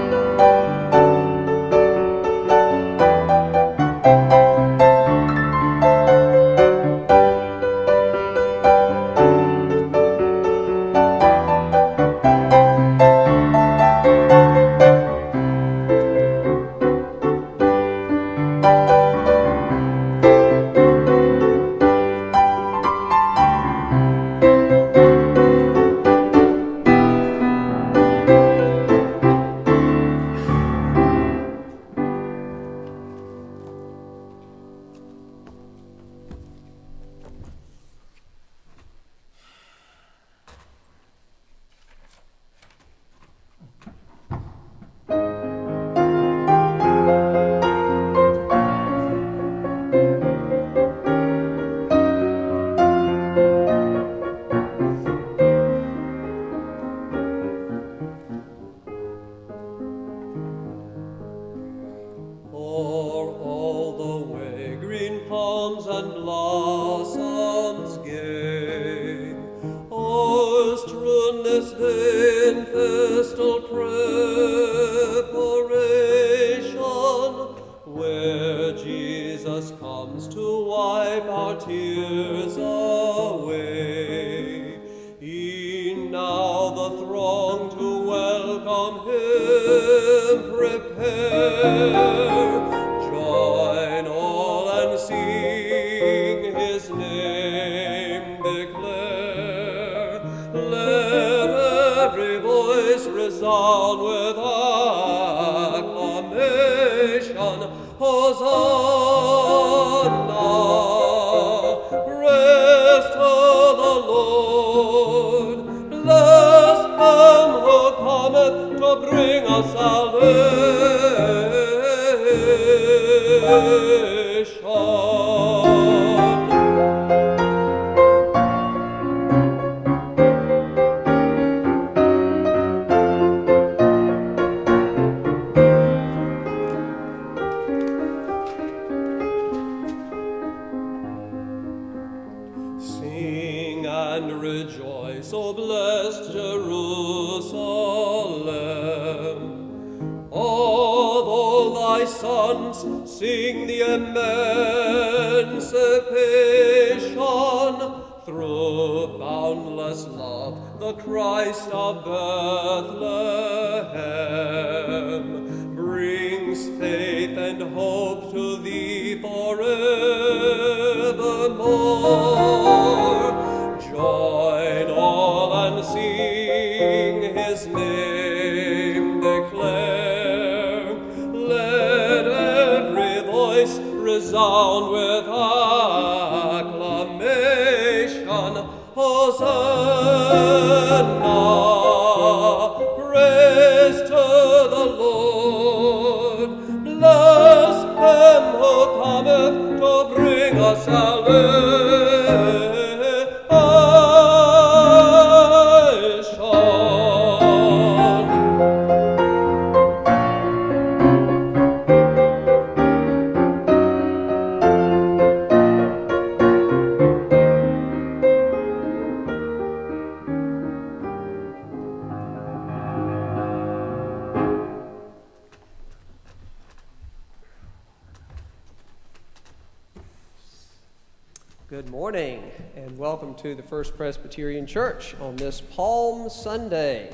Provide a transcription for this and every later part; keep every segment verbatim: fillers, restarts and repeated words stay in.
Good morning, and welcome to the First Presbyterian Church on this Palm Sunday.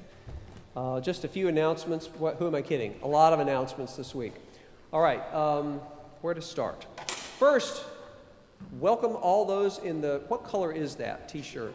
Uh, just a few announcements. What, who am I kidding? A lot of announcements this week. All right, um, where to start? First, welcome all those in the, what color is that t-shirt?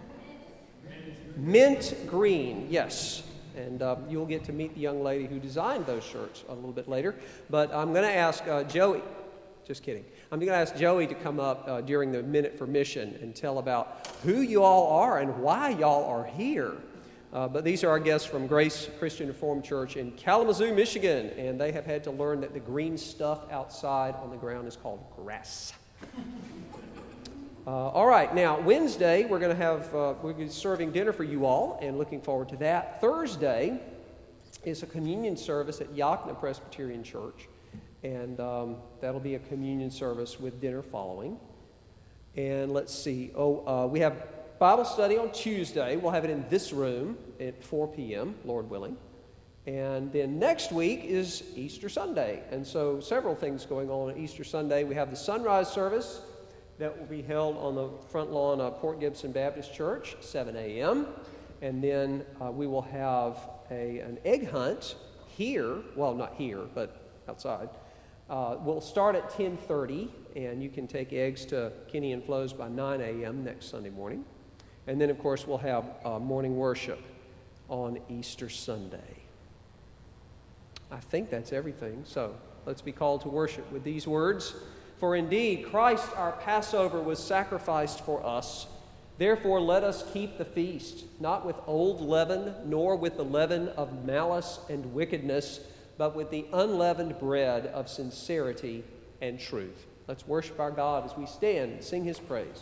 Mint green, yes. And uh, you'll get to meet the young lady who designed those shirts a little bit later. But I'm going to ask uh, Joey, just kidding. I'm going to ask Joey to come up uh, during the Minute for Mission and tell about who you all are and why y'all are here. Uh, but these are our guests from Grace Christian Reformed Church in Kalamazoo, Michigan, and they have had to learn that the green stuff outside on the ground is called grass. Uh, all right, now Wednesday we're going to have uh, we're going to be serving dinner for you all, and looking forward to that. Thursday is a communion service at Yakna Presbyterian Church. And um, that'll be a communion service with dinner following. And let's see. Oh, uh, we have Bible study on Tuesday. We'll have it in this room at four p.m., Lord willing. And then next week is Easter Sunday. And so several things going on on Easter Sunday. We have the sunrise service that will be held on the front lawn of Port Gibson Baptist Church, seven a.m. And then uh, we will have a, an egg hunt here. Well, not here, but outside. Uh, we'll start at ten thirty, and you can take eggs to Kenny and Flo's by nine a.m. next Sunday morning. And then, of course, we'll have uh, morning worship on Easter Sunday. I think that's everything. So let's be called to worship with these words. For indeed, Christ our Passover was sacrificed for us. Therefore, let us keep the feast, not with old leaven, nor with the leaven of malice and wickedness, but with the unleavened bread of sincerity and truth. Let's worship our God as we stand and sing his praise.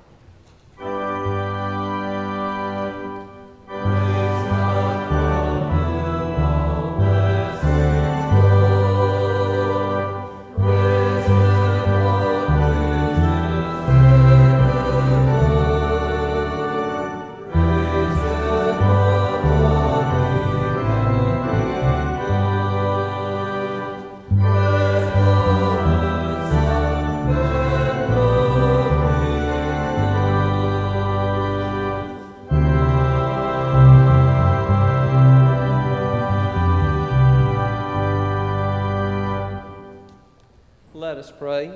Let us pray.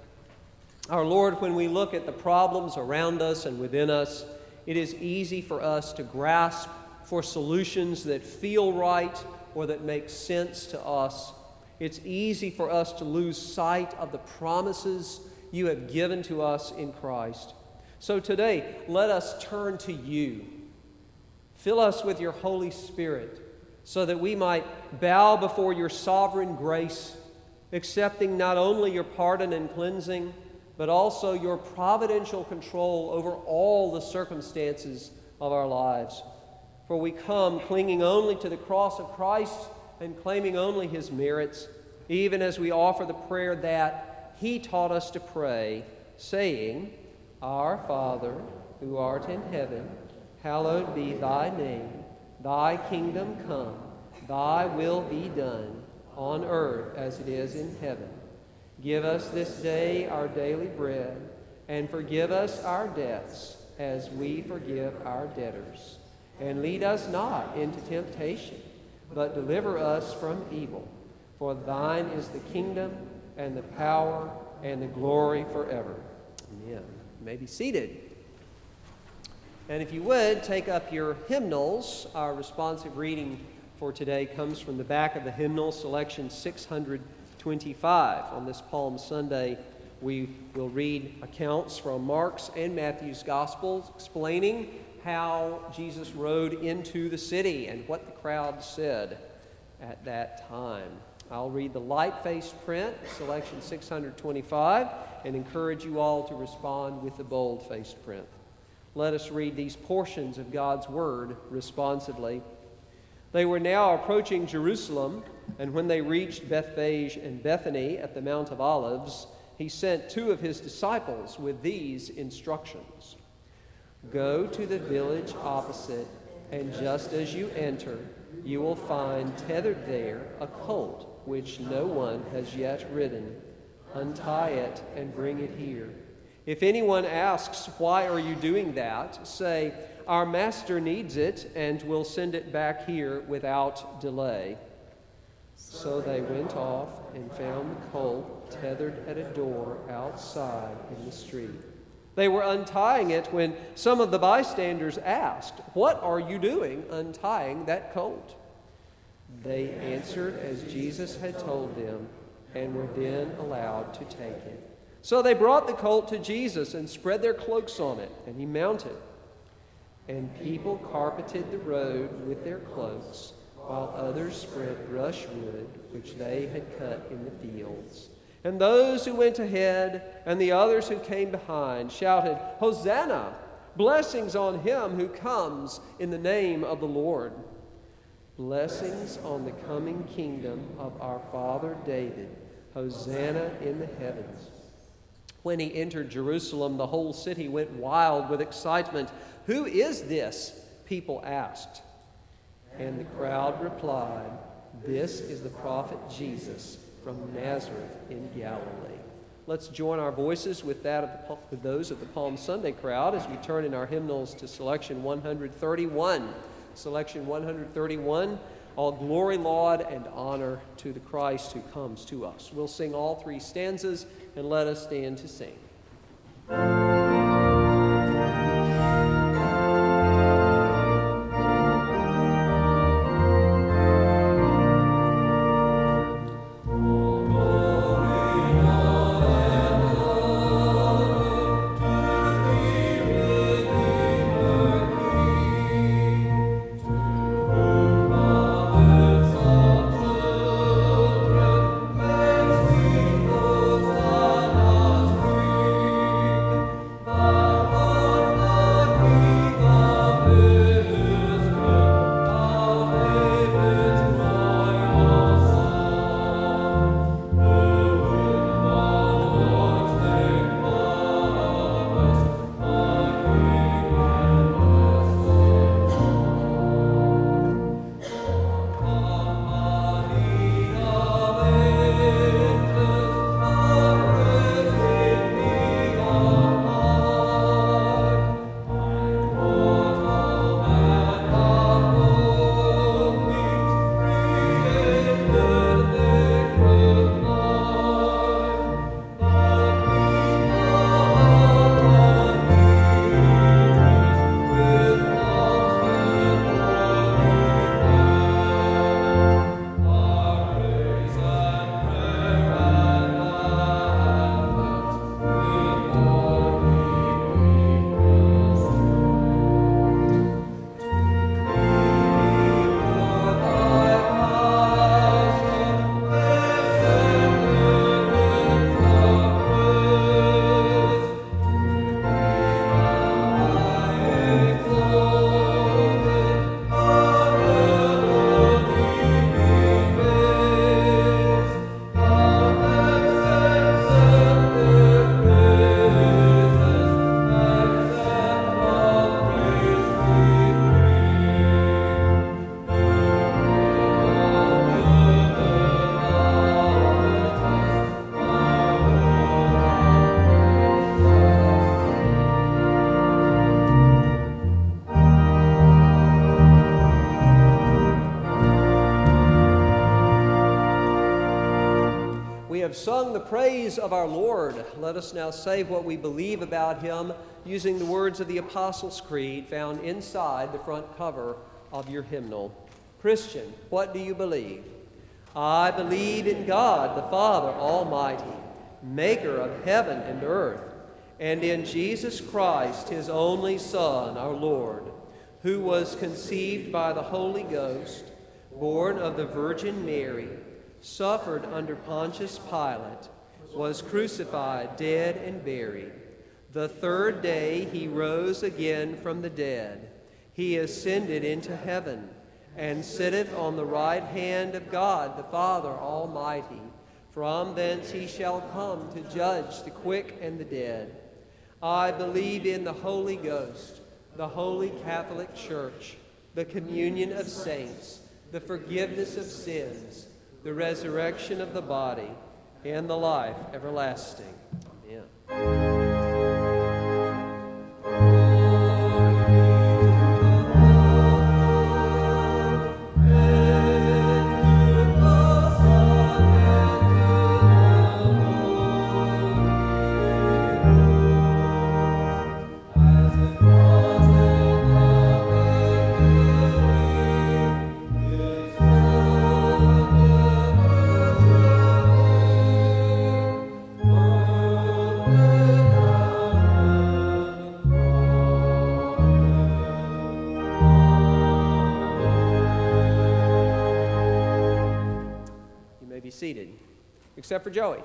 Our Lord, when we look at the problems around us and within us, it is easy for us to grasp for solutions that feel right or that make sense to us. It's easy for us to lose sight of the promises you have given to us in Christ. So today, let us turn to you. Fill us with your Holy Spirit so that we might bow before your sovereign grace, accepting not only your pardon and cleansing, but also your providential control over all the circumstances of our lives. For we come clinging only to the cross of Christ and claiming only his merits, even as we offer the prayer that he taught us to pray, saying, Our Father, who art in heaven, hallowed be thy name. Thy kingdom come, thy will be done, on earth as it is in heaven. Give us this day our daily bread, and forgive us our debts as we forgive our debtors. And lead us not into temptation, but deliver us from evil. For thine is the kingdom, and the power, and the glory forever. Amen. You may be seated. And if you would, take up your hymnals. Our responsive reading for today comes from the back of the hymnal, selection six hundred twenty-five. On this Palm Sunday, we will read accounts from Mark's and Matthew's Gospels explaining how Jesus rode into the city and what the crowd said at that time. I'll read the light-faced print, selection six hundred twenty-five, and encourage you all to respond with the bold-faced print. Let us read these portions of God's Word responsively. They were now approaching Jerusalem, and when they reached Bethphage and Bethany at the Mount of Olives, he sent two of his disciples with these instructions. Go to the village opposite, and just as you enter, you will find tethered there a colt which no one has yet ridden. Untie it and bring it here. If anyone asks, why are you doing that? Say, our master needs it, and will send it back here without delay. So they went off and found the colt tethered at a door outside in the street. They were untying it when some of the bystanders asked, what are you doing untying that colt? They answered as Jesus had told them, and were then allowed to take it. So they brought the colt to Jesus and spread their cloaks on it, and he mounted. And people carpeted the road with their cloaks, while others spread brushwood which they had cut in the fields. And those who went ahead and the others who came behind shouted, Hosanna! Blessings on him who comes in the name of the Lord. Blessings on the coming kingdom of our father David. Hosanna in the heavens. When he entered Jerusalem, the whole city went wild with excitement. Who is this? People asked. And the crowd replied, "This is the prophet Jesus from Nazareth in Galilee." Let's join our voices with that of the, with those of the Palm Sunday crowd as we turn in our hymnals to selection one thirty-one. Selection one thirty-one, all glory, laud, and honor to the Christ who comes to us. We'll sing all three stanzas, and let us stand to sing. Sung the praise of our Lord. Let us now say what we believe about him using the words of the Apostles' Creed found inside the front cover of your hymnal. Christian, what do you believe? I believe in God, the Father Almighty, maker of heaven and earth, and in Jesus Christ, his only Son, our Lord, who was conceived by the Holy Ghost, born of the Virgin Mary, suffered under Pontius Pilate, was crucified, dead, and buried. The third day he rose again from the dead. He ascended into heaven, and sitteth on the right hand of God the Father Almighty. From thence he shall come to judge the quick and the dead. I believe in the Holy Ghost, the Holy Catholic Church, the communion of saints, the forgiveness of sins, the resurrection of the body, and the life everlasting. Amen. Seated, except for Joey.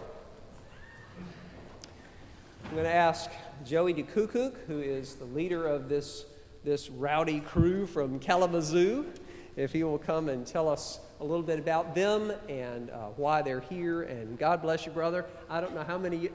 I'm going to ask Joey DeKukuk, who is the leader of this, this rowdy crew from Kalamazoo, if he will come and tell us a little bit about them and uh, why they're here. And God bless you, brother. I don't know how many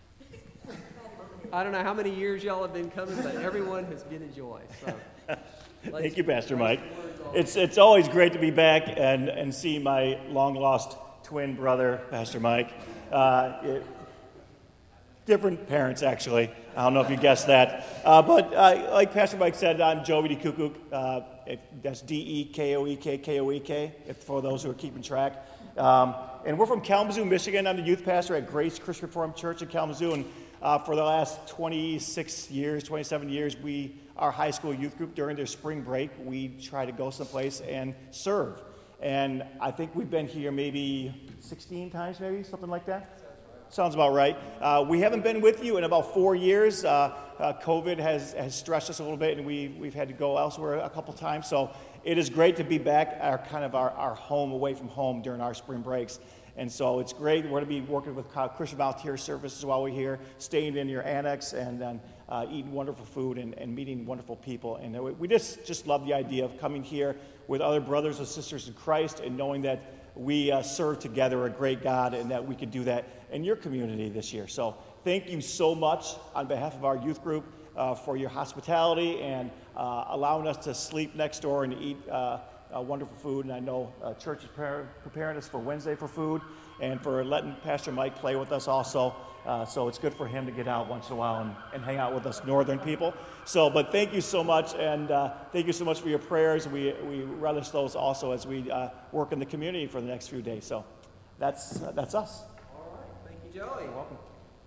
I don't know how many years y'all have been coming, but everyone has been a joy. So Thank you, Pastor Mike. It's it's always great to be back and, and see my long-lost twin brother, Pastor Mike. Uh, it, different parents, actually. I don't know if you guessed that. Uh, but uh, like Pastor Mike said, I'm Joey DeKukuk. Uh, if, that's D E K O E K K O E K, if for those who are keeping track. Um, and we're from Kalamazoo, Michigan. I'm the youth pastor at Grace Christian Reformed Church in Kalamazoo. And uh, for the last twenty-six years, twenty-seven years, we, our high school youth group, during their spring break, we try to go someplace and serve. And I think we've been here maybe sixteen times, maybe, something like that. Sounds about right. Uh, we haven't been with you in about four years. Uh, uh, COVID has, has stressed us a little bit, and we, we've had to go elsewhere a couple times. So it is great to be back, our kind of our, our home, away from home during our spring breaks. And so it's great. We're going to be working with Christian Volunteer Services while we're here, staying in your annex and then uh, eating wonderful food and, and meeting wonderful people. And we just, just love the idea of coming here with other brothers and sisters in Christ and knowing that we uh, serve together a great God and that we could do that in your community this year. So thank you so much on behalf of our youth group uh, for your hospitality and uh, allowing us to sleep next door and eat uh, uh, wonderful food. And I know uh, church is pre- preparing us for Wednesday for food and for letting Pastor Mike play with us also. Uh, so it's good for him to get out once in a while and, and hang out with us northern people. So, but thank you so much, and uh, thank you so much for your prayers. We we relish those also as we uh, work in the community for the next few days. So that's uh, that's us. All right. Thank you, Joey. You're welcome.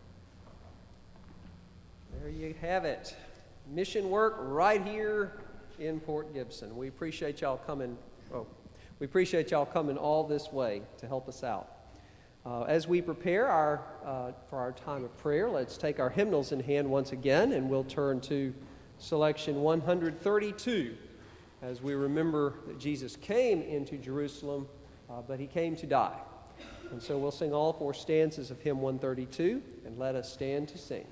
There you have it. Mission work right here in Port Gibson. We appreciate y'all coming. Oh, we appreciate y'all coming all this way to help us out. Uh, as we prepare our uh, for our time of prayer, let's take our hymnals in hand once again, and we'll turn to selection one thirty-two as we remember that Jesus came into Jerusalem, uh, but he came to die. And so we'll sing all four stanzas of hymn one thirty-two, and let us stand to sing.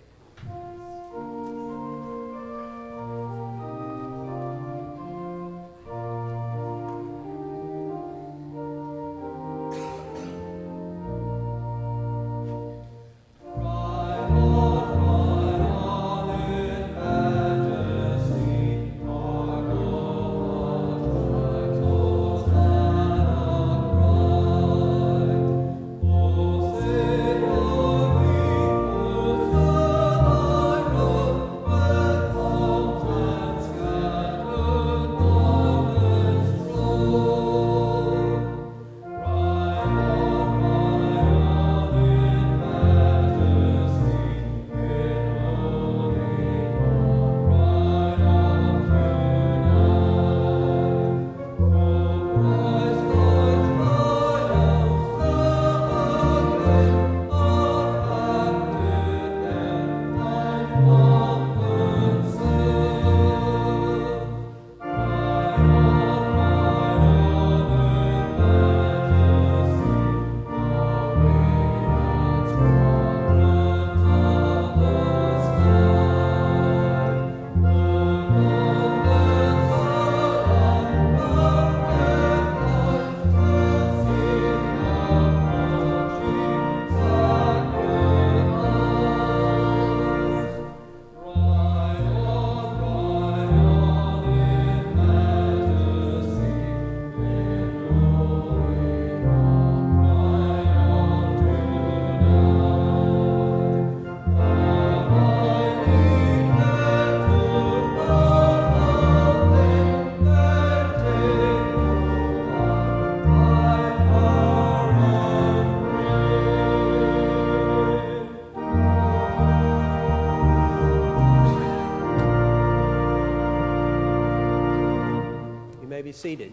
Be seated.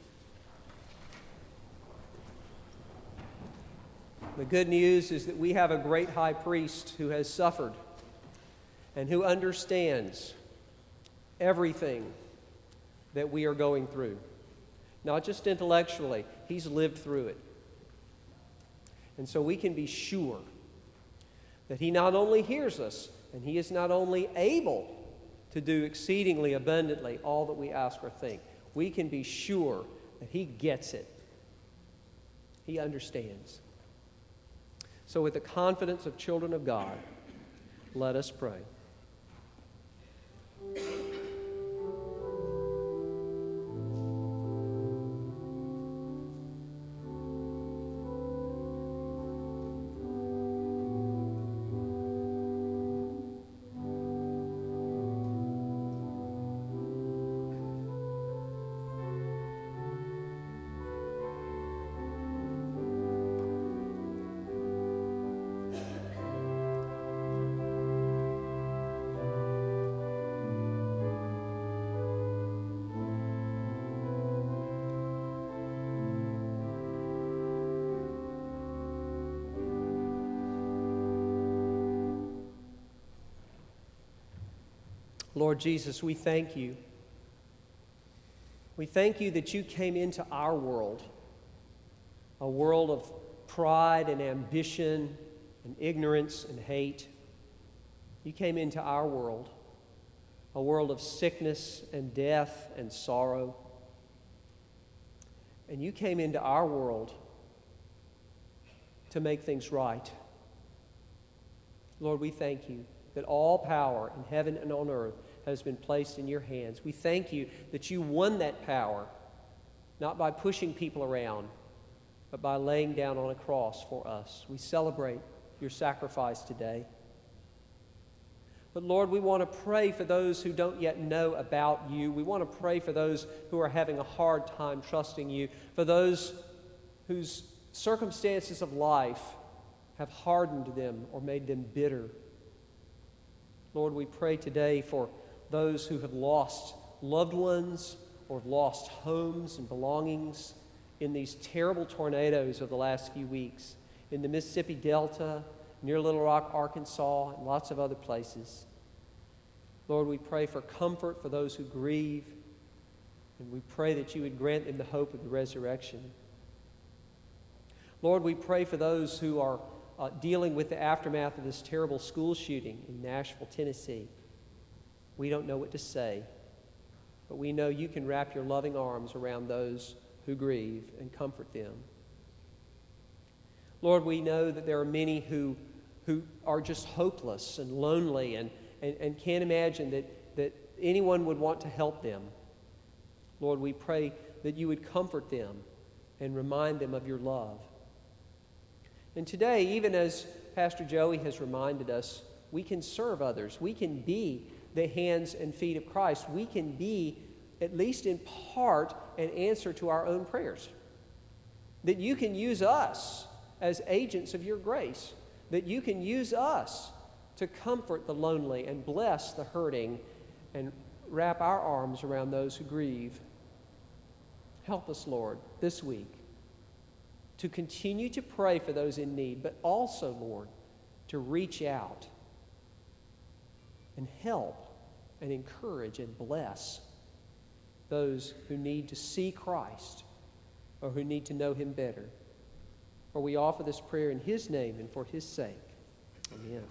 The good news is that we have a great high priest who has suffered and who understands everything that we are going through. Not just intellectually, he's lived through it. And so we can be sure that he not only hears us, and he is not only able to do exceedingly abundantly all that we ask or think, we can be sure that he gets it. He understands. So with the confidence of children of God, let us pray. Lord Jesus, we thank you. We thank you that you came into our world, a world of pride and ambition and ignorance and hate. You came into our world, a world of sickness and death and sorrow. And you came into our world to make things right. Lord, we thank you that all power in heaven and on earth has been placed in your hands. We thank you that you won that power, not by pushing people around, but by laying down on a cross for us. We celebrate your sacrifice today. But Lord, we want to pray for those who don't yet know about you. We want to pray for those who are having a hard time trusting you, for those whose circumstances of life have hardened them or made them bitter. Lord, we pray today for those who have lost loved ones or have lost homes and belongings in these terrible tornadoes of the last few weeks in the Mississippi Delta, near Little Rock, Arkansas, and lots of other places. Lord, we pray for comfort for those who grieve, and we pray that you would grant them the hope of the resurrection. Lord, we pray for those who are uh, dealing with the aftermath of this terrible school shooting in Nashville, Tennessee. We don't know what to say, but we know you can wrap your loving arms around those who grieve and comfort them. Lord, we know that there are many who, who are just hopeless and lonely and, and, and can't imagine that, that anyone would want to help them. Lord, we pray that you would comfort them and remind them of your love. And today, even as Pastor Joey has reminded us, we can serve others. We can be the hands and feet of Christ. We can be, at least in part, an answer to our own prayers. That you can use us as agents of your grace, that you can use us to comfort the lonely and bless the hurting and wrap our arms around those who grieve. Help us, Lord, this week to continue to pray for those in need, but also, Lord, to reach out and help and encourage and bless those who need to see Christ or who need to know him better. For we offer this prayer in his name and for his sake. Amen.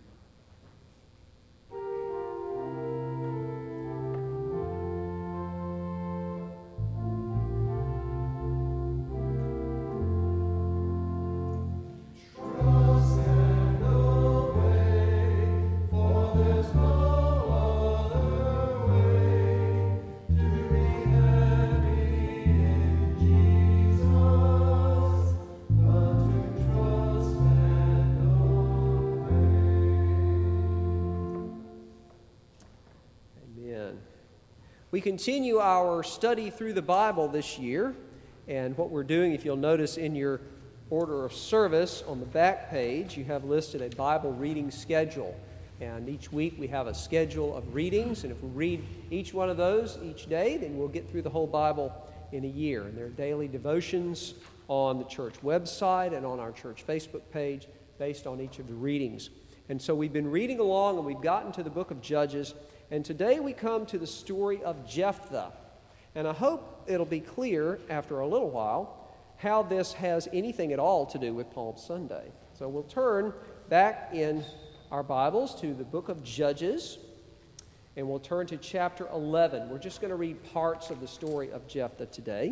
We continue our study through the Bible this year, and what we're doing, if you'll notice in your order of service on the back page, you have listed a Bible reading schedule. And each week we have a schedule of readings, and if we read each one of those each day, then we'll get through the whole Bible in a year. And there are daily devotions on the church website and on our church Facebook page based on each of the readings. And so we've been reading along, and we've gotten to the book of Judges. And today we come to the story of Jephthah. And I hope it'll be clear after a little while how this has anything at all to do with Palm Sunday. So we'll turn back in our Bibles to the book of Judges, and we'll turn to chapter eleven. We're just going to read parts of the story of Jephthah today,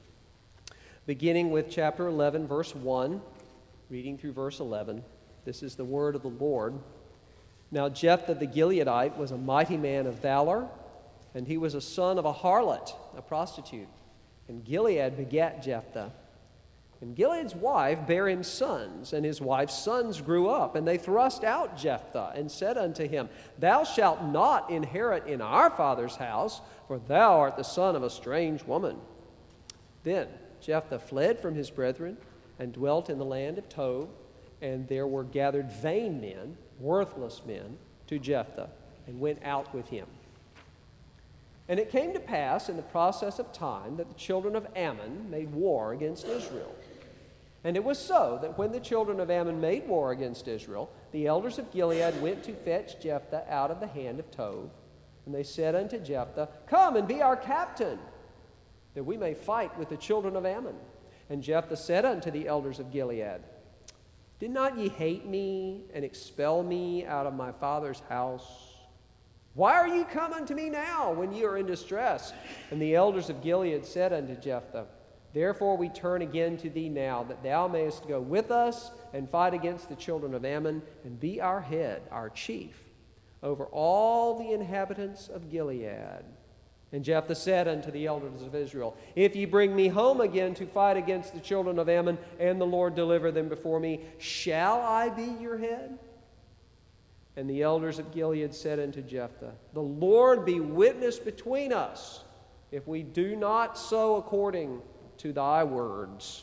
beginning with chapter eleven, verse one, reading through verse eleven. This is the word of the Lord. Now Jephthah the Gileadite was a mighty man of valor, and he was a son of a harlot, a prostitute. And Gilead begat Jephthah. And Gilead's wife bare him sons, and his wife's sons grew up, and they thrust out Jephthah, and said unto him, Thou shalt not inherit in our father's house, for thou art the son of a strange woman. Then Jephthah fled from his brethren, and dwelt in the land of Tob, and there were gathered vain men, worthless men, to Jephthah, and went out with him. And it came to pass in the process of time that the children of Ammon made war against Israel. And it was so that when the children of Ammon made war against Israel, the elders of Gilead went to fetch Jephthah out of the hand of Tob. And they said unto Jephthah, Come and be our captain, that we may fight with the children of Ammon. And Jephthah said unto the elders of Gilead, Did not ye hate me and expel me out of my father's house? Why are ye come unto me now, when ye are in distress? And the elders of Gilead said unto Jephthah, Therefore we turn again to thee now, that thou mayest go with us and fight against the children of Ammon, and be our head, our chief, over all the inhabitants of Gilead. And Jephthah said unto the elders of Israel, If ye bring me home again to fight against the children of Ammon, and the Lord deliver them before me, shall I be your head? And the elders of Gilead said unto Jephthah, The Lord be witness between us, if we do not so according to thy words.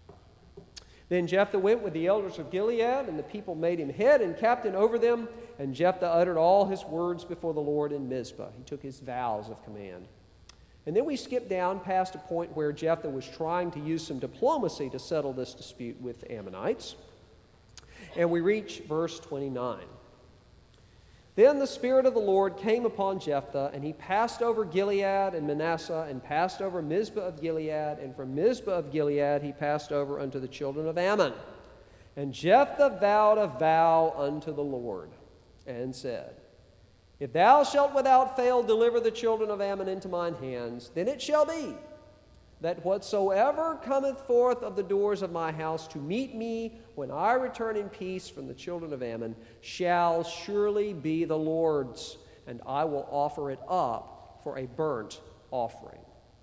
Then Jephthah went with the elders of Gilead, and the people made him head and captain over them. And Jephthah uttered all his words before the Lord in Mizpah. He took his vows of command. And then we skip down past a point where Jephthah was trying to use some diplomacy to settle this dispute with the Ammonites. And we reach verse twenty-nine. Then the Spirit of the Lord came upon Jephthah, and he passed over Gilead and Manasseh, and passed over Mizpah of Gilead, and from Mizpah of Gilead he passed over unto the children of Ammon. And Jephthah vowed a vow unto the Lord, and said, If thou shalt without fail deliver the children of Ammon into mine hands, then it shall be, that whatsoever cometh forth of the doors of my house to meet me when I return in peace from the children of Ammon shall surely be the Lord's, and I will offer it up for a burnt offering.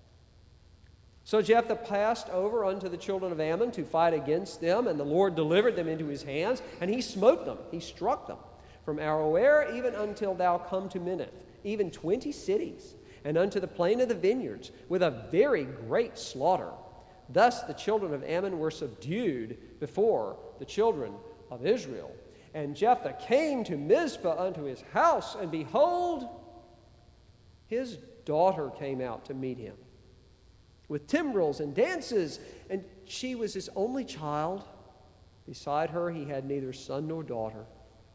So Jephthah passed over unto the children of Ammon to fight against them, and the Lord delivered them into his hands, and he smote them, he struck them, from Aroer even until thou come to Minnith, even twenty cities, and unto the plain of the vineyards, with a very great slaughter. Thus the children of Ammon were subdued before the children of Israel. And Jephthah came to Mizpah unto his house, and behold, his daughter came out to meet him, with timbrels and dances, and she was his only child. Beside her he had neither son nor daughter.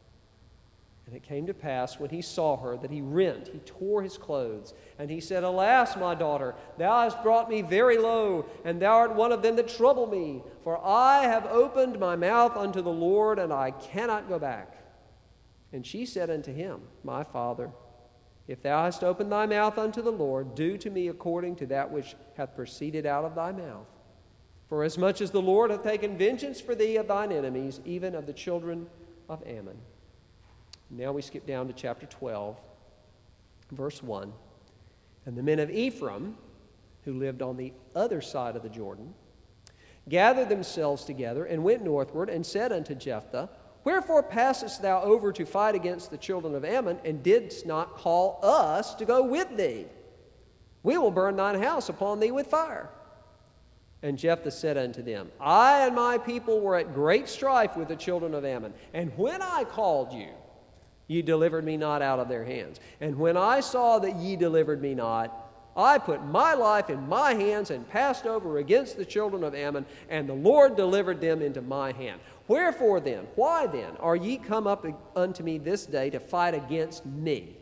And it came to pass, when he saw her, that he rent, he tore his clothes. And he said, Alas, my daughter, thou hast brought me very low, and thou art one of them that trouble me. For I have opened my mouth unto the Lord, and I cannot go back. And she said unto him, My father, if thou hast opened thy mouth unto the Lord, do to me according to that which hath proceeded out of thy mouth. For as much as the Lord hath taken vengeance for thee of thine enemies, even of the children of Ammon. Now we skip down to chapter twelve, verse one. And the men of Ephraim, who lived on the other side of the Jordan, gathered themselves together and went northward, and said unto Jephthah, Wherefore passest thou over to fight against the children of Ammon, and didst not call us to go with thee? We will burn thine house upon thee with fire. And Jephthah said unto them, I and my people were at great strife with the children of Ammon, and when I called you, ye delivered me not out of their hands. And when I saw that ye delivered me not, I put my life in my hands and passed over against the children of Ammon, and the Lord delivered them into my hand. Wherefore then, why then, are ye come up unto me this day to fight against me?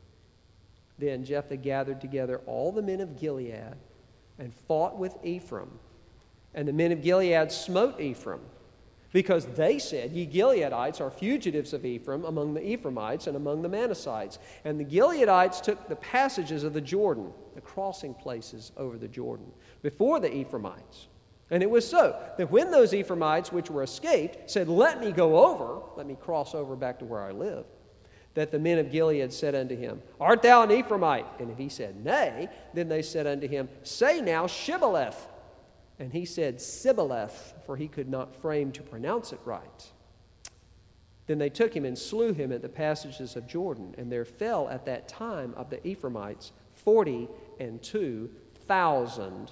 Then Jephthah gathered together all the men of Gilead and fought with Ephraim. And the men of Gilead smote Ephraim, because they said, Ye Gileadites are fugitives of Ephraim among the Ephraimites and among the Manassites. And the Gileadites took the passages of the Jordan, the crossing places over the Jordan, before the Ephraimites. And it was so that when those Ephraimites which were escaped said, Let me go over, let me cross over back to where I live, that the men of Gilead said unto him, Art thou an Ephraimite? And if he said, Nay, then they said unto him, Say now Shibboleth. And he said, Sibboleth, for he could not frame to pronounce it right. Then they took him and slew him at the passages of Jordan, and there fell at that time of the Ephraimites forty and two thousand.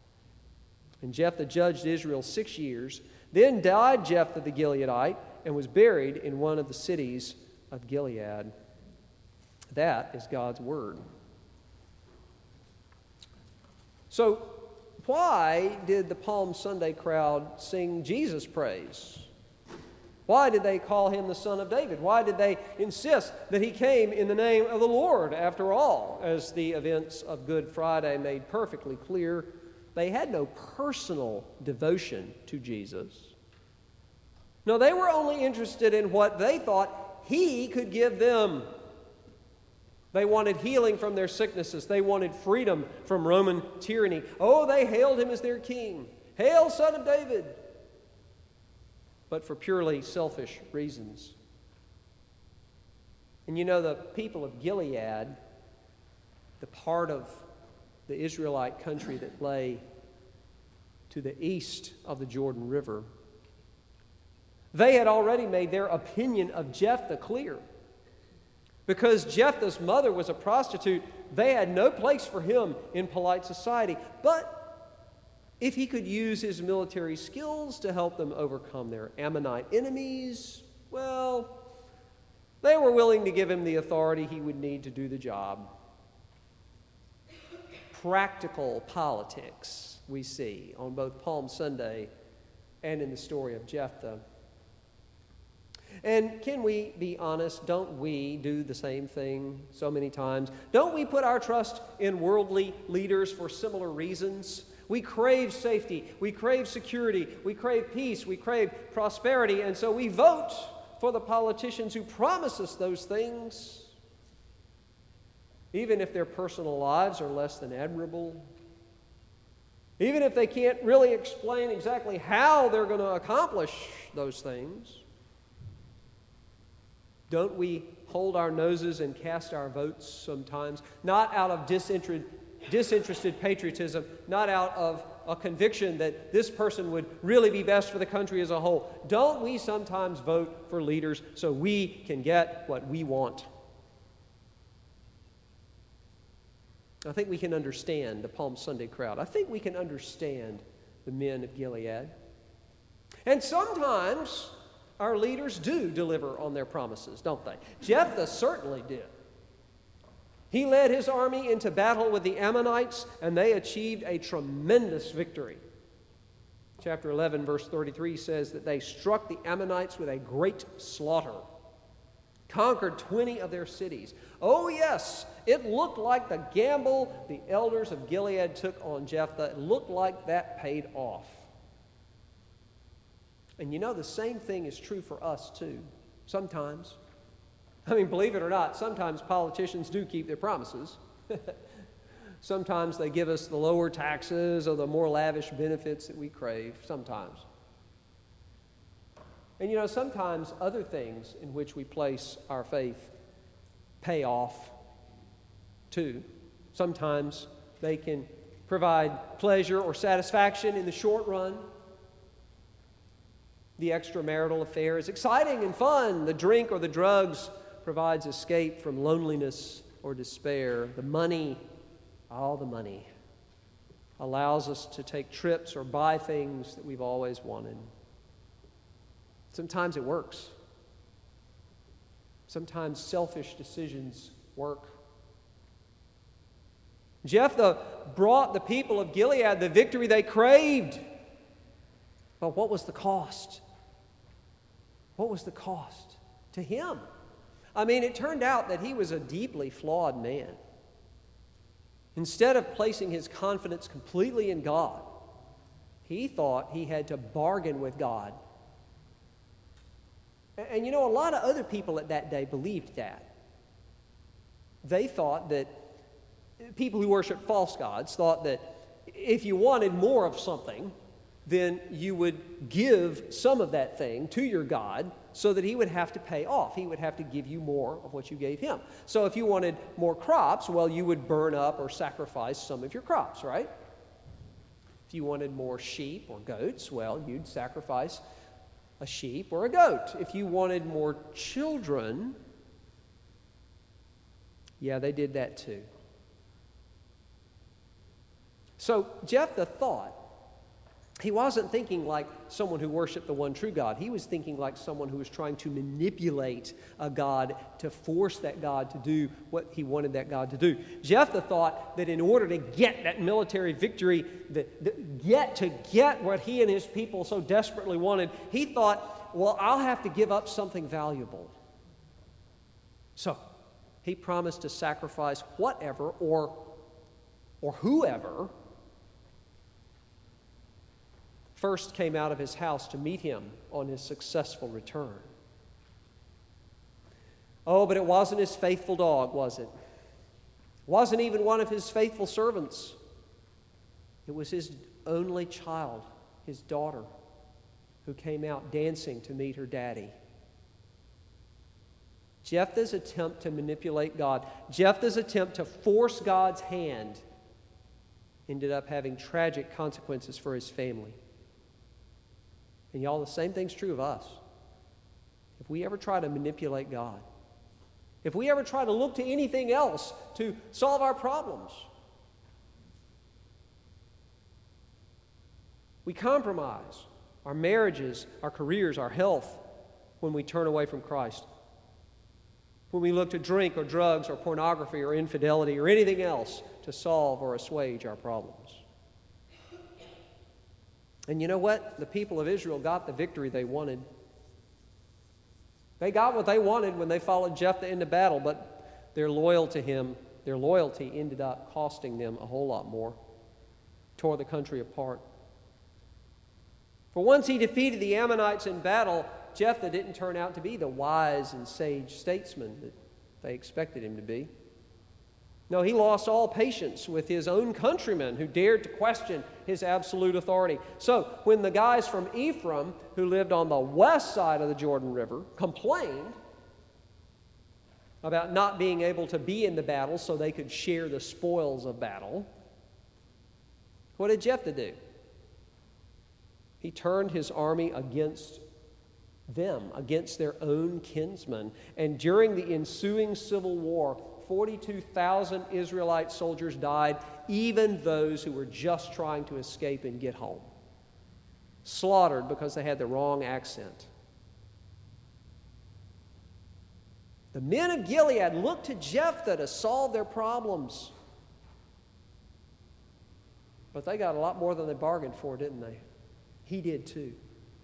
And Jephthah judged Israel six years. Then died Jephthah the Gileadite, and was buried in one of the cities of Gilead. That is God's word. So, why did the Palm Sunday crowd sing Jesus praise? Why did they call him the Son of David? Why did they insist that he came in the name of the Lord? After all, as the events of Good Friday made perfectly clear, they had no personal devotion to Jesus. No, they were only interested in what they thought he could give them. They wanted healing from their sicknesses. They wanted freedom from Roman tyranny. Oh, they hailed him as their king. Hail, Son of David! But for purely selfish reasons. And you know, the people of Gilead, the part of the Israelite country that lay to the east of the Jordan River, they had already made their opinion of Jephthah clear. Because Jephthah's mother was a prostitute, they had no place for him in polite society. But if he could use his military skills to help them overcome their Ammonite enemies, well, they were willing to give him the authority he would need to do the job. Practical politics we see on both Palm Sunday and in the story of Jephthah. And can we be honest? Don't we do the same thing so many times? Don't we put our trust in worldly leaders for similar reasons? We crave safety, we crave security, we crave peace, we crave prosperity, and so we vote for the politicians who promise us those things, even if their personal lives are less than admirable, even if they can't really explain exactly how they're going to accomplish those things. Don't we hold our noses and cast our votes sometimes, not out of disinterested disinterested patriotism, not out of a conviction that this person would really be best for the country as a whole? Don't we sometimes vote for leaders so we can get what we want? I think we can understand the Palm Sunday crowd. I think we can understand the men of Gilead. And sometimes our leaders do deliver on their promises, don't they? Jephthah certainly did. He led his army into battle with the Ammonites, and they achieved a tremendous victory. Chapter eleven, verse thirty-three says that they struck the Ammonites with a great slaughter, conquered twenty of their cities. Oh, yes, it looked like the gamble the elders of Gilead took on Jephthah. It looked like that paid off. And you know, the same thing is true for us, too, sometimes. I mean, believe it or not, sometimes politicians do keep their promises. Sometimes they give us the lower taxes or the more lavish benefits that we crave, sometimes. And you know, sometimes other things in which we place our faith pay off, too. Sometimes they can provide pleasure or satisfaction in the short run. The extramarital affair is exciting and fun. The drink or the drugs provides escape from loneliness or despair. The money, all the money, allows us to take trips or buy things that we've always wanted. Sometimes it works. Sometimes selfish decisions work. Jephthah brought the people of Gilead the victory they craved. But what was the cost? What was the cost to him? I mean, it turned out that he was a deeply flawed man. Instead of placing his confidence completely in God, he thought he had to bargain with God. And you know, a lot of other people at that day believed that. They thought that people who worshiped false gods thought that if you wanted more of something, then you would give some of that thing to your God so that he would have to pay off. He would have to give you more of what you gave him. So if you wanted more crops, well, you would burn up or sacrifice some of your crops, right? If you wanted more sheep or goats, well, you'd sacrifice a sheep or a goat. If you wanted more children, yeah, they did that too. So Jephthah thought He wasn't thinking like someone who worshiped the one true God. He was thinking like someone who was trying to manipulate a God to force that God to do what he wanted that God to do. Jephthah thought that in order to get that military victory, the, the, get to get what he and his people so desperately wanted, he thought, well, I'll have to give up something valuable. So he promised to sacrifice whatever or, or whoever first came out of his house to meet him on his successful return. Oh, but it wasn't his faithful dog, was it? It wasn't even one of his faithful servants. It was his only child, his daughter, who came out dancing to meet her daddy. Jephthah's attempt to manipulate God, Jephthah's attempt to force God's hand, ended up having tragic consequences for his family. And y'all, the same thing's true of us. If we ever try to manipulate God, if we ever try to look to anything else to solve our problems, we compromise our marriages, our careers, our health when we turn away from Christ. When we look to drink or drugs or pornography or infidelity or anything else to solve or assuage our problems. And you know what? The people of Israel got the victory they wanted. They got what they wanted when they followed Jephthah into battle, but their loyalty to him, their loyalty ended up costing them a whole lot more. Tore the country apart. For once he defeated the Ammonites in battle, Jephthah didn't turn out to be the wise and sage statesman that they expected him to be. No, he lost all patience with his own countrymen who dared to question his absolute authority. So when the guys from Ephraim, who lived on the west side of the Jordan River, complained about not being able to be in the battle so they could share the spoils of battle, what did Jephthah do? He turned his army against them, against their own kinsmen. And during the ensuing civil war, forty-two thousand Israelite soldiers died, even those who were just trying to escape and get home. Slaughtered because they had the wrong accent. The men of Gilead looked to Jephthah to solve their problems. But they got a lot more than they bargained for, didn't they? He did too.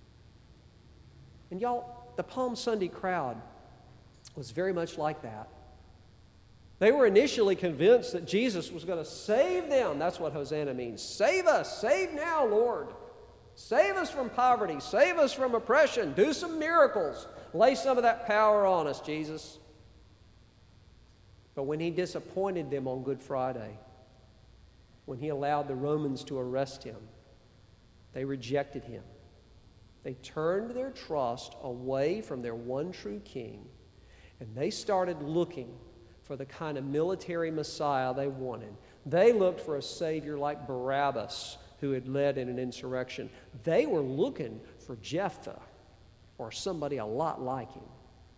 And y'all, the Palm Sunday crowd was very much like that. They were initially convinced that Jesus was going to save them. That's what Hosanna means. Save us. Save now, Lord. Save us from poverty. Save us from oppression. Do some miracles. Lay some of that power on us, Jesus. But when he disappointed them on Good Friday, when he allowed the Romans to arrest him, they rejected him. They turned their trust away from their one true king, and they started looking for the kind of military Messiah they wanted. They looked for a savior like Barabbas, who had led in an insurrection. They were looking for Jephthah, or somebody a lot like him.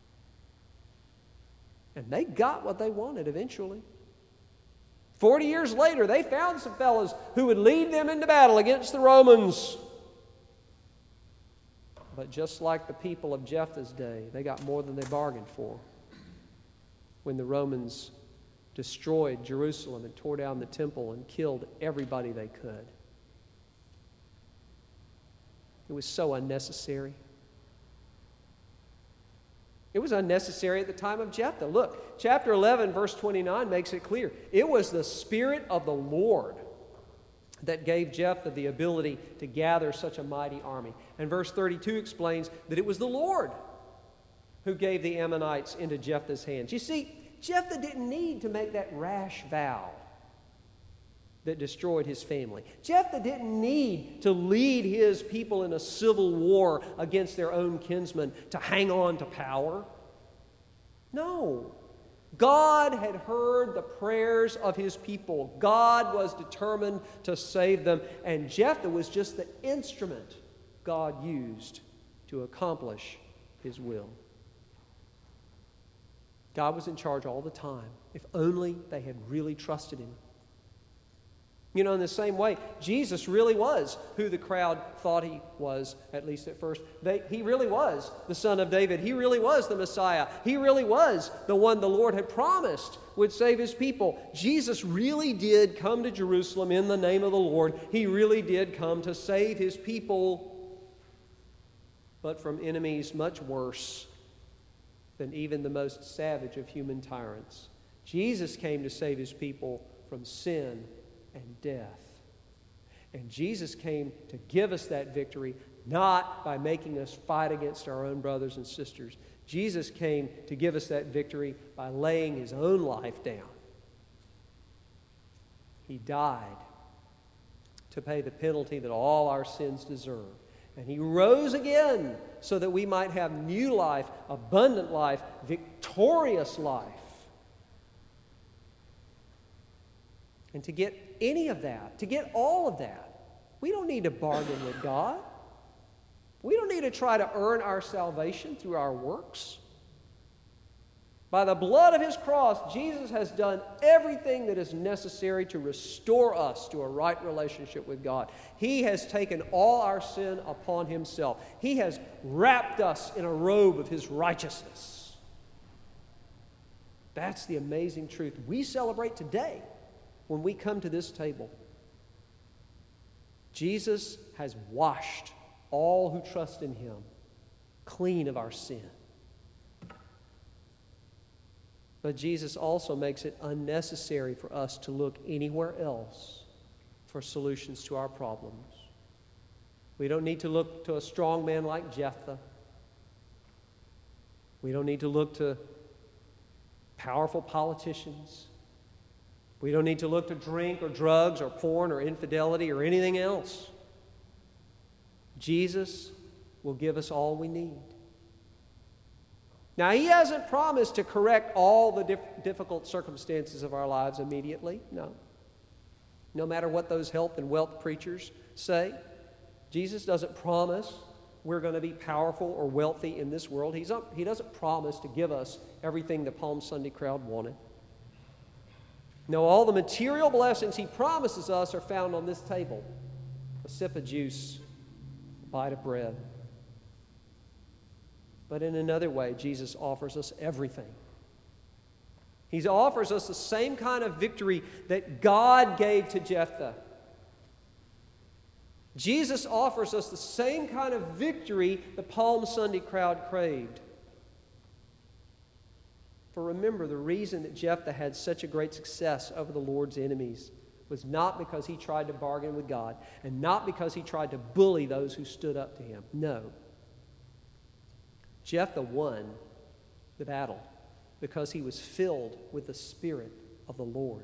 And they got what they wanted eventually. Forty years later, they found some fellows who would lead them into battle against the Romans. But just like the people of Jephthah's day, they got more than they bargained for when the Romans destroyed Jerusalem and tore down the temple and killed everybody they could. It was so unnecessary. It was unnecessary at the time of Jephthah. Look, chapter eleven, verse twenty-nine makes it clear. It was the Spirit of the Lord that gave Jephthah the ability to gather such a mighty army. And verse thirty-two explains that it was the Lord who gave the Ammonites into Jephthah's hands. You see, Jephthah didn't need to make that rash vow that destroyed his family. Jephthah didn't need to lead his people in a civil war against their own kinsmen to hang on to power. No. God had heard the prayers of his people. God was determined to save them, and Jephthah was just the instrument God used to accomplish his will. God was in charge all the time, if only they had really trusted him. You know, in the same way, Jesus really was who the crowd thought he was, at least at first. They, he really was the Son of David. He really was the Messiah. He really was the one the Lord had promised would save his people. Jesus really did come to Jerusalem in the name of the Lord. He really did come to save his people, but from enemies much worse than even the most savage of human tyrants. Jesus came to save his people from sin and death. And Jesus came to give us that victory, not by making us fight against our own brothers and sisters. Jesus came to give us that victory by laying his own life down. He died to pay the penalty that all our sins deserve. And he rose again so that we might have new life, abundant life, victorious life. And to get any of that, to get all of that, we don't need to bargain with God. We don't need to try to earn our salvation through our works. By the blood of his cross, Jesus has done everything that is necessary to restore us to a right relationship with God. He has taken all our sin upon himself. He has wrapped us in a robe of his righteousness. That's the amazing truth we celebrate today when we come to this table. Jesus has washed all who trust in him clean of our sin. But Jesus also makes it unnecessary for us to look anywhere else for solutions to our problems. We don't need to look to a strong man like Jephthah. We don't need to look to powerful politicians. We don't need to look to drink or drugs or porn or infidelity or anything else. Jesus will give us all we need. Now, he hasn't promised to correct all the dif- difficult circumstances of our lives immediately. No. No matter what those health and wealth preachers say, Jesus doesn't promise we're going to be powerful or wealthy in this world. He's up, he doesn't promise to give us everything the Palm Sunday crowd wanted. No, all the material blessings he promises us are found on this table. A sip of juice, a bite of bread. But in another way, Jesus offers us everything. He offers us the same kind of victory that God gave to Jephthah. Jesus offers us the same kind of victory the Palm Sunday crowd craved. For remember, the reason that Jephthah had such a great success over the Lord's enemies was not because he tried to bargain with God and not because he tried to bully those who stood up to him. No. Jephthah won the battle because he was filled with the Spirit of the Lord.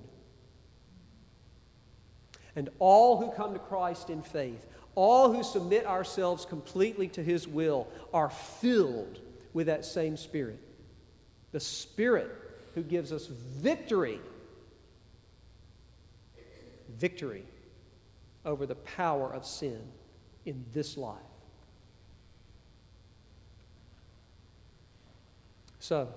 And all who come to Christ in faith, all who submit ourselves completely to his will, are filled with that same Spirit. The Spirit who gives us victory. Victory over the power of sin in this life. So,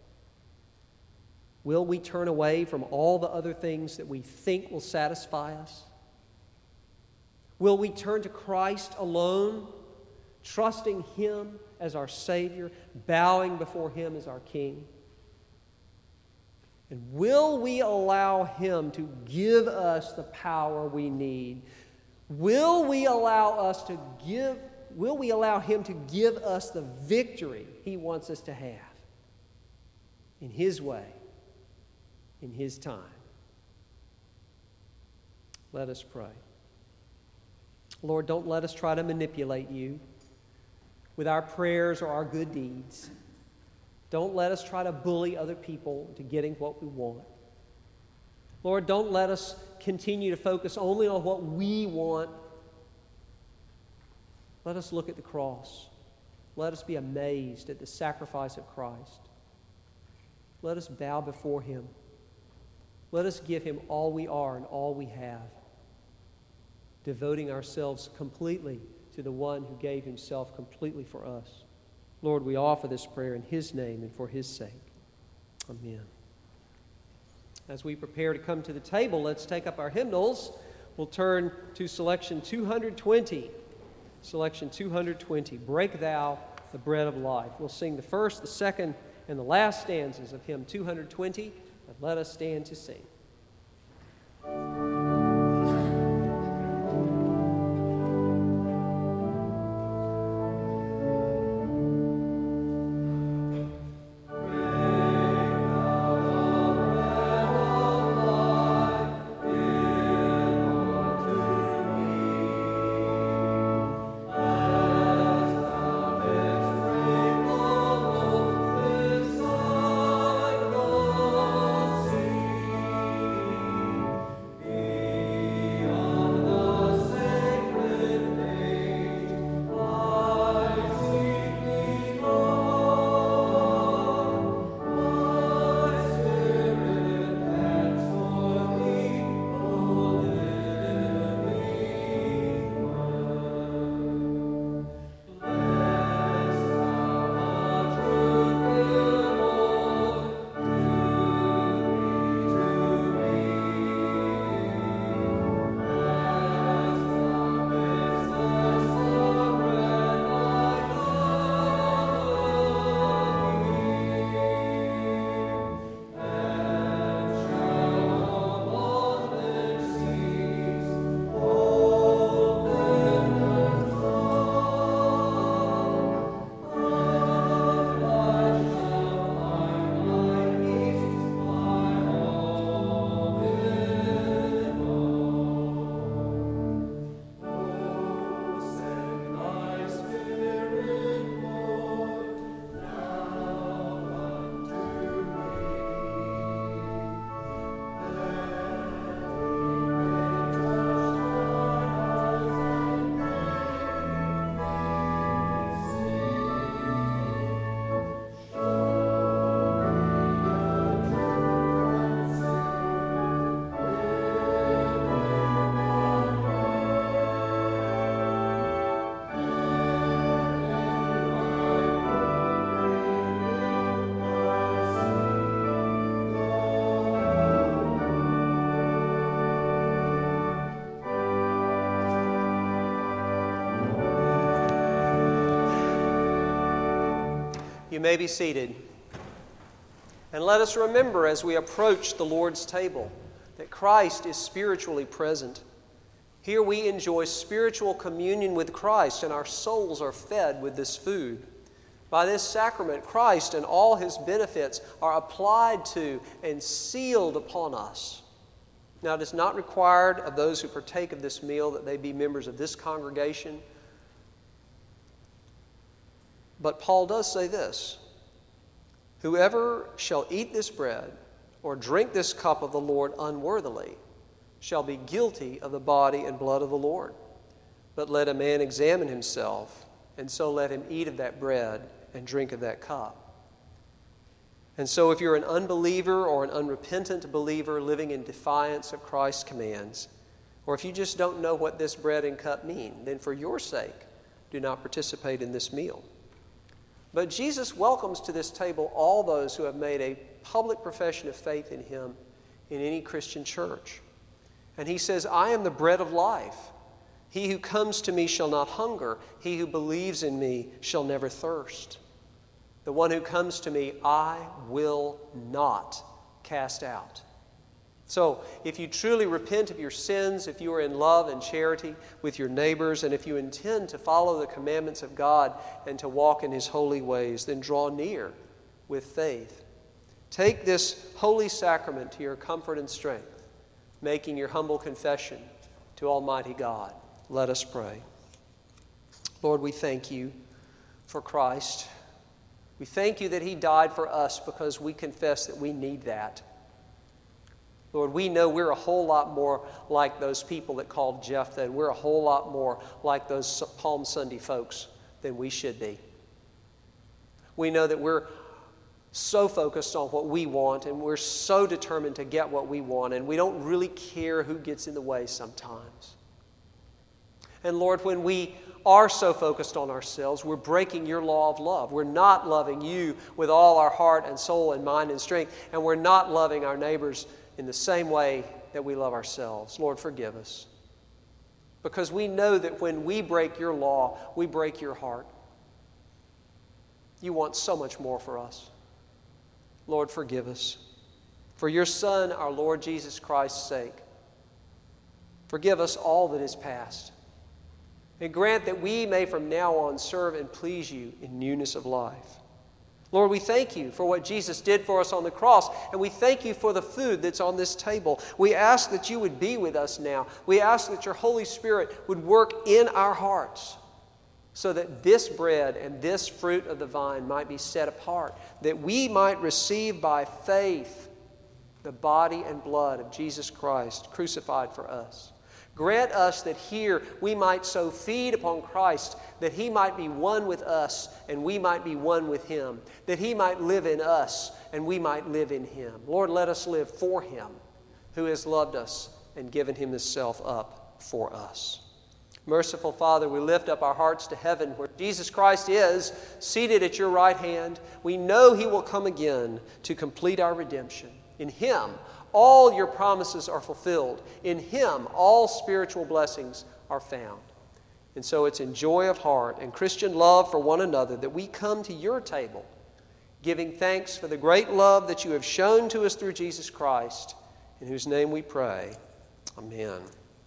will we turn away from all the other things that we think will satisfy us? Will we turn to Christ alone, trusting him as our Savior, bowing before him as our King? And will we allow him to give us the power we need? Will we allow us to give, will we allow him to give us the victory he wants us to have? In his way, in his time. Let us pray. Lord, don't let us try to manipulate you with our prayers or our good deeds. Don't let us try to bully other people into getting what we want. Lord, don't let us continue to focus only on what we want. Let us look at the cross. Let us be amazed at the sacrifice of Christ. Let us bow before him. Let us give him all we are and all we have, devoting ourselves completely to the one who gave himself completely for us. Lord, we offer this prayer in his name and for his sake. Amen. As we prepare to come to the table, let's take up our hymnals. we'll turn to selection two hundred twenty. Selection two hundred twenty, Break Thou the Bread of Life. We'll sing the first, the second, and the last stanzas of hymn two hundred twenty, and let us stand to sing. You may be seated. And let us remember as we approach the Lord's table that Christ is spiritually present. Here we enjoy spiritual communion with Christ, and our souls are fed with this food. By this sacrament, Christ and all his benefits are applied to and sealed upon us. Now, it is not required of those who partake of this meal that they be members of this congregation. But Paul does say this: whoever shall eat this bread or drink this cup of the Lord unworthily shall be guilty of the body and blood of the Lord. But let a man examine himself, and so let him eat of that bread and drink of that cup. And so if you're an unbeliever or an unrepentant believer living in defiance of Christ's commands, or if you just don't know what this bread and cup mean, then for your sake, do not participate in this meal. But Jesus welcomes to this table all those who have made a public profession of faith in him in any Christian church. And he says, I am the bread of life. He who comes to me shall not hunger. He who believes in me shall never thirst. The one who comes to me, I will not cast out. So, if you truly repent of your sins, if you are in love and charity with your neighbors, and if you intend to follow the commandments of God and to walk in his holy ways, then draw near with faith. Take this holy sacrament to your comfort and strength, making your humble confession to Almighty God. Let us pray. Lord, we thank you for Christ. We thank you that he died for us because we confess that we need that. Lord, we know we're a whole lot more like those people that called Jephthah, and we're a whole lot more like those Palm Sunday folks than we should be. We know that we're so focused on what we want, and we're so determined to get what we want, and we don't really care who gets in the way sometimes. And Lord, when we are so focused on ourselves, we're breaking your law of love. We're not loving you with all our heart and soul and mind and strength, and we're not loving our neighbors in the same way that we love ourselves. Lord, forgive us. because we know that when we break your law, we break your heart. You want so much more for us. Lord, forgive us. For your Son, our Lord Jesus Christ's sake, forgive us all that is past. And grant that we may from now on serve and please you in newness of life. Lord, we thank you for what Jesus did for us on the cross, and we thank you for the food that's on this table. We ask that you would be with us now. We ask that your Holy Spirit would work in our hearts so that this bread and this fruit of the vine might be set apart, that we might receive by faith the body and blood of Jesus Christ crucified for us. Grant us that here we might so feed upon Christ that he might be one with us and we might be one with him, that he might live in us and we might live in him. Lord, let us live for him who has loved us and given himself up for us. Merciful Father, we lift up our hearts to heaven where Jesus Christ is, seated at your right hand. We know he will come again to complete our redemption. In him, all your promises are fulfilled. In him, all spiritual blessings are found. And so it's in joy of heart and Christian love for one another that we come to your table, giving thanks for the great love that you have shown to us through Jesus Christ, in whose name we pray. Amen.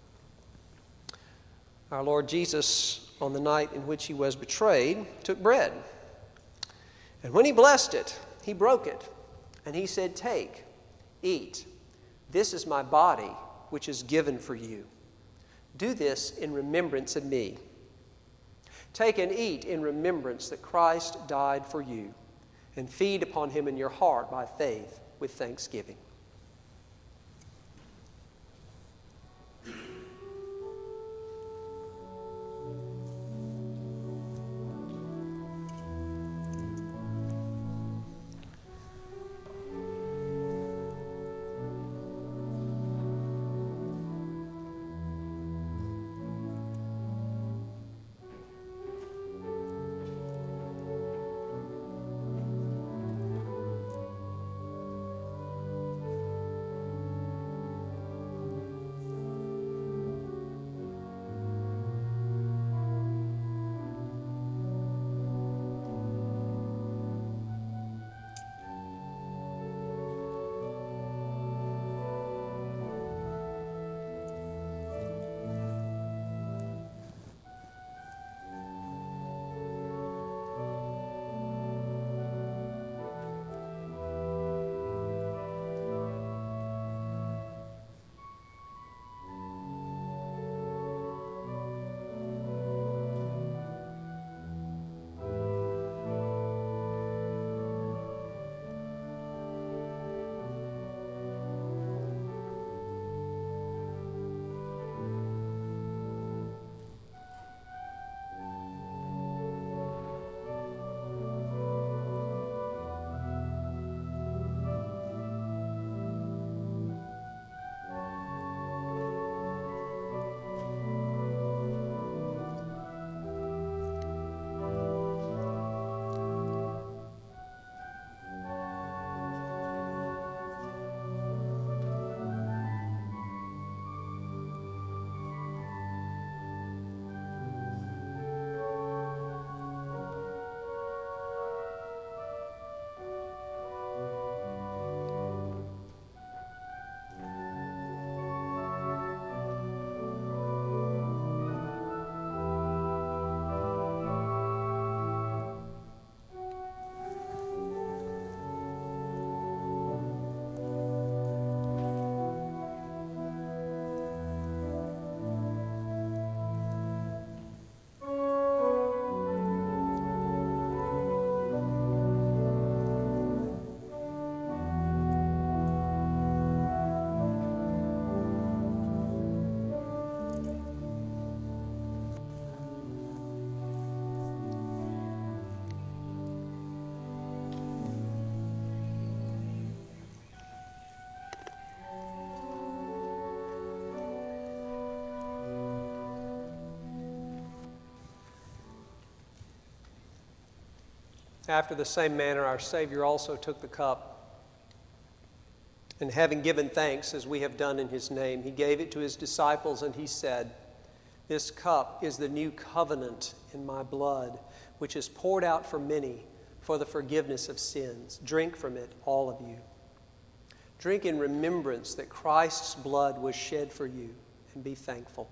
Our Lord Jesus, on the night in which he was betrayed, took bread. And when he blessed it, he broke it, and he said, "Take, eat. This is my body, which is given for you. Do this in remembrance of me. Take and eat in remembrance that Christ died for you, and feed upon him in your heart by faith with thanksgiving." After the same manner, our Savior also took the cup, and having given thanks, as we have done in his name, he gave it to his disciples, and he said, This cup is the new covenant in my blood, which is poured out for many for the forgiveness of sins. Drink from it, all of you. Drink in remembrance that Christ's blood was shed for you, and be thankful.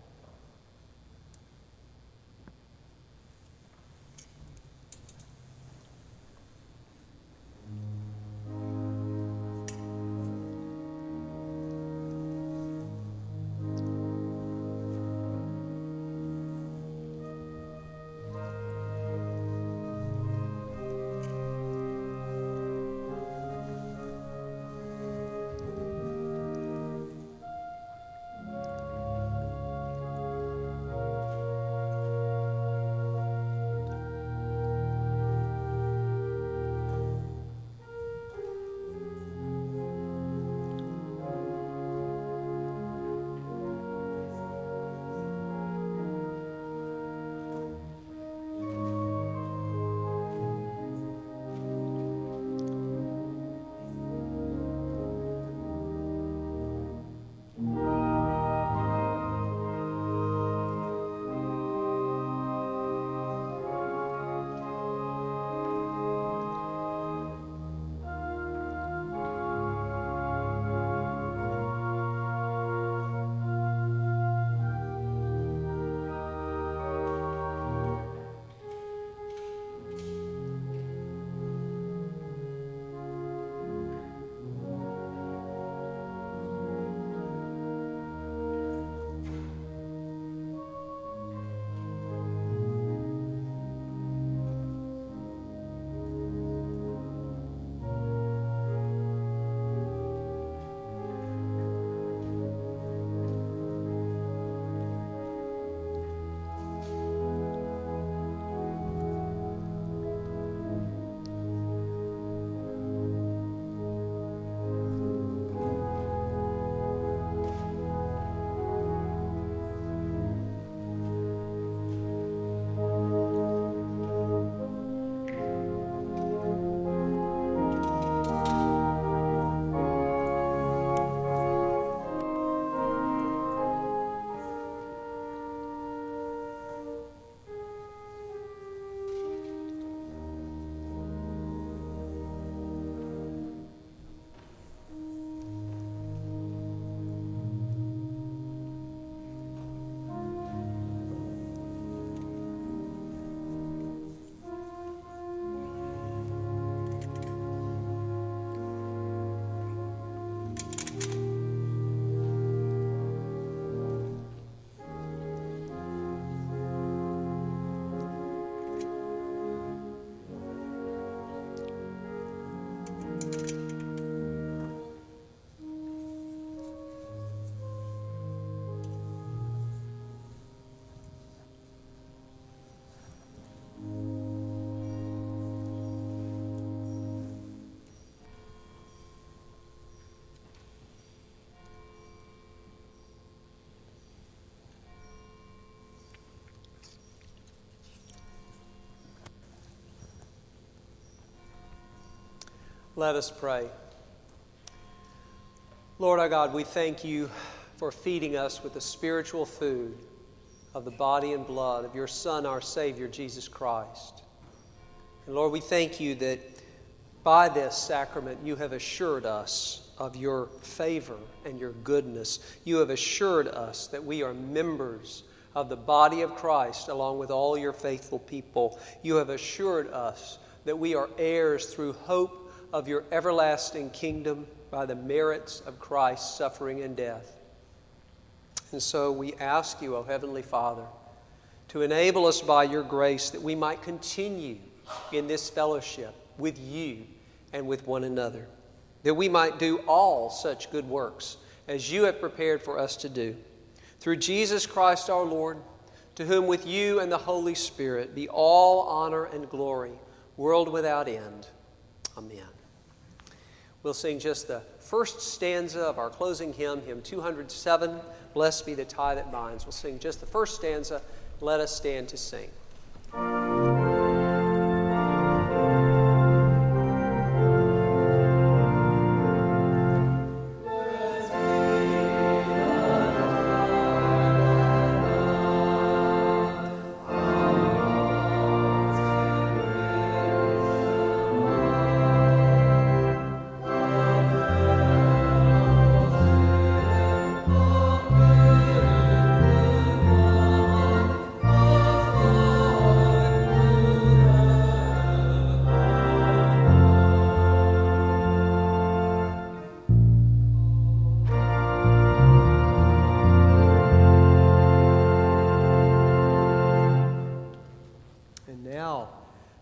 Let us pray. Lord our God, we thank you for feeding us with the spiritual food of the body and blood of your Son, our Savior, Jesus Christ. And Lord, we thank you that by this sacrament you have assured us of your favor and your goodness. You have assured us that we are members of the body of Christ along with all your faithful people. You have assured us that we are heirs through hope of your everlasting kingdom by the merits of Christ's suffering and death. And so we ask you, O Heavenly Father, to enable us by your grace that we might continue in this fellowship with you and with one another, that we might do all such good works as you have prepared for us to do. Through Jesus Christ our Lord, to whom with you and the Holy Spirit be all honor and glory, world without end. Amen. We'll sing just the first stanza of our closing hymn, hymn two hundred seven, Blessed Be the Tie That Binds. We'll sing just the first stanza. Let us stand to sing.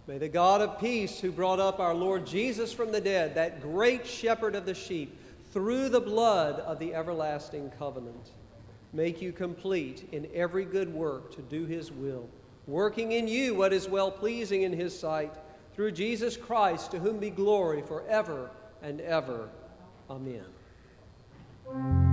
May the God of peace, who brought up our Lord Jesus from the dead, that great shepherd of the sheep, through the blood of the everlasting covenant, make you complete in every good work to do his will, working in you what is well-pleasing in his sight, through Jesus Christ, to whom be glory forever and ever. Amen.